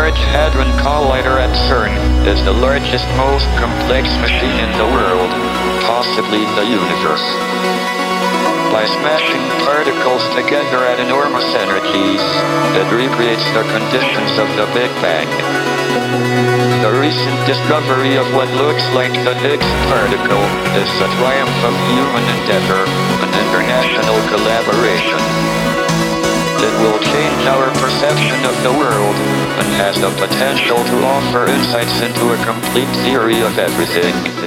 Large Hadron Collider at CERN is the largest, most complex machine in the world, possibly the universe. By smashing particles together at enormous energies, it recreates the conditions of the Big Bang. The recent discovery of what looks like the Higgs particle is a triumph of human endeavor and international collaboration. It will change our perception of the world and has the potential to offer insights into a complete theory of everything.